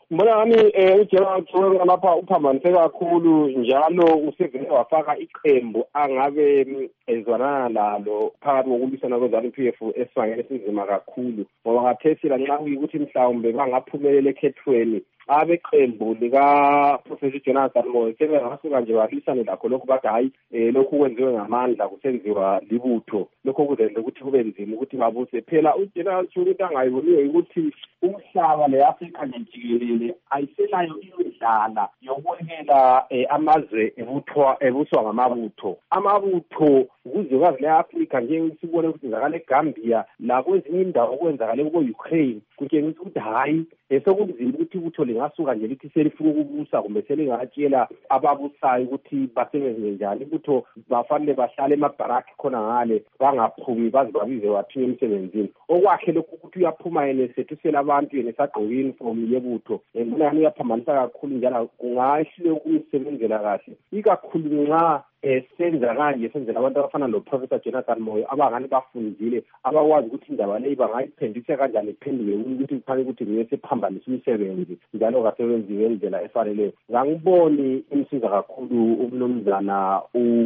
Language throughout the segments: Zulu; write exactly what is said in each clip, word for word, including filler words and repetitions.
Mbona nami uJerald Thweka lapha uphambanise kakhulu njalo usevele wafaka iqembu angabe ezwana lalo phakathi kokulwisana kweZanu P F esifangene sinzima kakhulu ngoba ngathesila nxa kuyikuthi mhlawumbe bangaphumelela ekhethweni abeqembu lika Professor Jonathan Moyo sebengasuka nje balwisane lakho lokho bathi hayi lokhu kwenziwe ngamandla kusenziwa libutho lokho kuzenza ukuthi kube nzima ukuthi babuse phela uJeneral Thweka angayiboniwe ukuthi umhlaba leAfrika njikelele ayiselayo indlela yokwekela amazwe ebuthwa ebuswa ngamabutho amabutho kuzwekazi leAfrika nje sibone ukuthi ngakale eGambia la kwezinye indawo okwenzakale ku-Ukraine kutshengisa ukuthi hayi esokunzima ukuthi ibutho lingasuka nje lithi selifuna ukubusa kumbe selingatshela ababusayo ukuthi basebenze njani ibutho bafanele bahlale emabharaki khona ngale bangaphumi baze babize bathiwe emsebenzini okwakhe lokhu ukuthi uyaphuma yena esethisela abantu yena esagqoka uniform yebutho ngibona uyaphambanisa kakhulu njalo kungahle ukumsebenzela kahle ikakhulu nxa esenza kanje senzela abantu abafana noProfessor Jonathan Moyo abangani bafundile abakwazi ukuthi indaba leyi bangayiphendisa kanjani iphenduke ukuthi kufanele ukuthi ngiyese phambanisa umsebenzi njalo kasebenzi ngendlela efaneleyo ngangiboni imsiza kakhulu umnumzana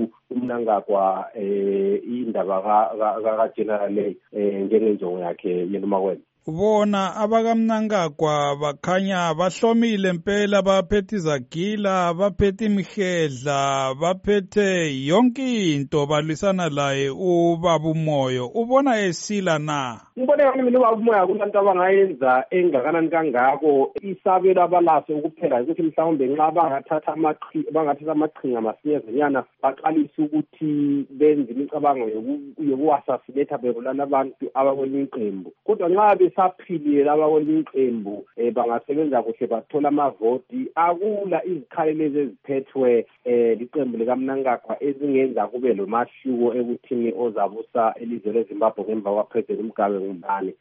uMnangagwa indaba kaGeneral leyi njengenjongo yakhe yenoma kwena bona abakamnangagwa bakhanya bahlomile impela baphethe izagila baphethe imihedla baphethe yonke into balwisana laye ubaba uMoyo ubona esila na ngibona ngani mina ubaba uMoyo kulanto abangayenza engakanani kangako isabelo abalaso ukuphela ukuthi mhlawumbe nxa bangathatha amaqhi bangathatha amaqhinga masinyazanyana baqalise ukuthi benze imicabango yokuassassinate bebulala abantu abakwelinye iqembu kodwa nxa saphilile laba kwelinye iqembu bangasebenza kuhle bathola amavoti akula izikhali lezi eziphethwe liqembu likaMnangagwa ezingenza kube lo mahluko ekuthini ozabusa elizwe leZimbabwe ngemva kwaPresident Mugabe ngubani